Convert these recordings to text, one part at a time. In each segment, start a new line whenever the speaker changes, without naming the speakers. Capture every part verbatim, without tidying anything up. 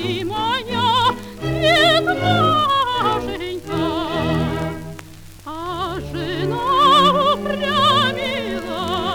ты моя, нет, Машенька. А жена упрямилась,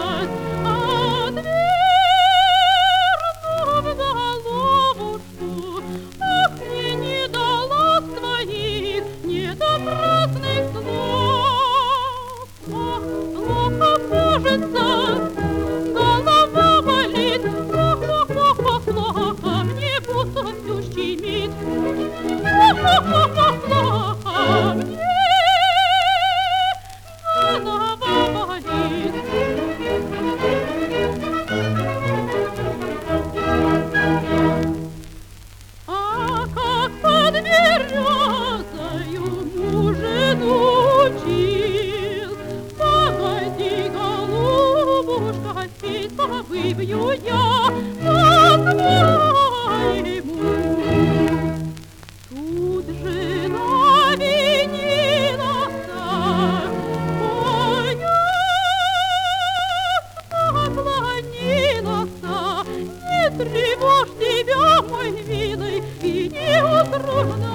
отвернув головушку. Ах, мне не дала твоих недопраздных слов. Ах, плохо кажется, голова болит. Ох, ох, ох, ох, плохо, мне будто всю щемит. Ох, ох, ох, ох, плохо, мне голова болит. А как под березою мужа учил, погоди, голубушка, сито выбью я по-твоему. Тут жена винилась, ой, поклонилась. Не тревожь тебя, мой милый, и не утруждай.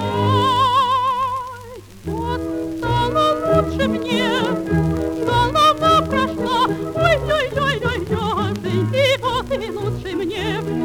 Вот стало лучше мне, голова прошла. Ой-ой-ой-ой, Лёшеньки, вот и лучше мне.